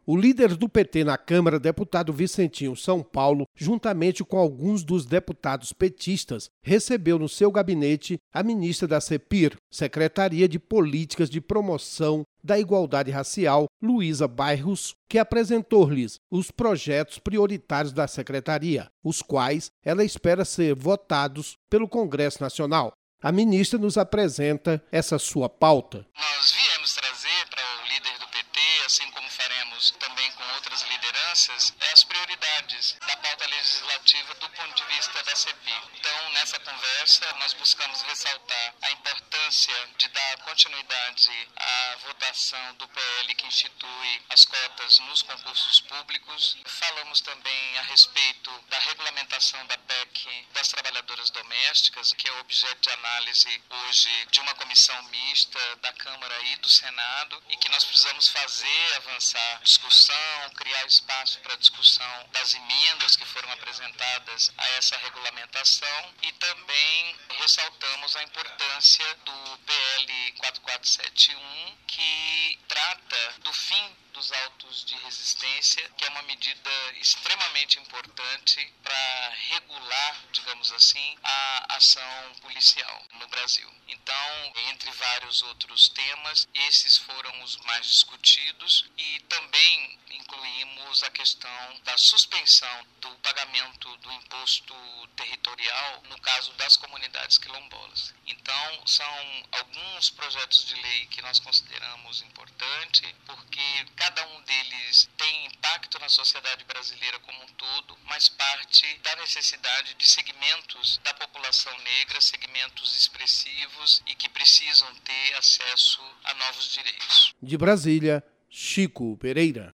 O líder do PT na Câmara, deputado Vicentinho São Paulo, juntamente com alguns dos deputados petistas, recebeu no seu gabinete a ministra da CEPIR, Secretaria de Políticas de Promoção da Igualdade Racial, Luísa Bairros, que apresentou-lhes os projetos prioritários da secretaria, os quais ela espera ser votados pelo Congresso Nacional. A ministra nos apresenta essa sua pauta. Nós viemos trazer para o líder do PT, assim como faremos também com outras lideranças, as prioridades da pauta legislativa do ponto de vista da CEPIR. Então, nessa conversa, nós buscamos ressaltar a importância de dar continuidade à votação do PL que institui as cotas nos concursos públicos. Falamos também a respeito da regulamentação da PEC das trabalhadoras domésticas, que é objeto de análise hoje de uma comissão mista da Câmara e do Senado, e que nós precisamos fazer avançar a discussão, criar espaço para a discussão das emendas que foram apresentadas a essa regulamentação, e também ressaltamos a importância do PL 4471, que trata do fim dos autos de resistência, que é uma medida extremamente importante para regular, digamos assim, a ação policial no Brasil. Então, entre vários outros temas, esses foram os mais discutidos, e também incluímos a questão da suspensão do pagamento do imposto territorial no caso das comunidades quilombolas. Então, são alguns projetos de lei que nós consideramos importantes, porque cada um deles tem impacto na sociedade brasileira como um todo, mas parte da necessidade de segmentos da população negra, segmentos expressivos e que precisam ter acesso a novos direitos. De Brasília, Chico Pereira.